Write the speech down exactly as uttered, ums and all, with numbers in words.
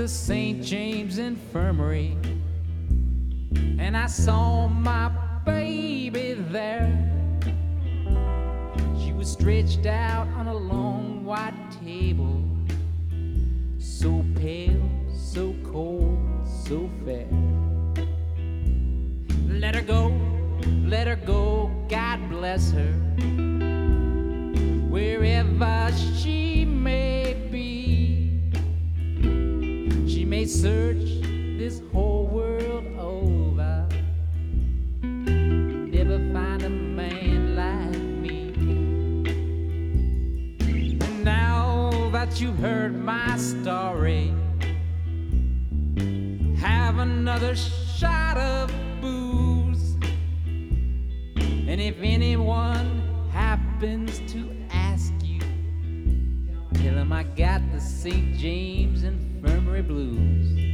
Saint James Infirmary, and I saw my baby there. She was stretched out on a long white table, so pale, so cold, so fair. Let her go, let her go, God bless her, wherever she may be. She may search this whole world over, never find a man like me. And now that you've heard my story, have another shot of booze. And if anyone happens to ask you, tell him I got the Saint James Infirmary blues.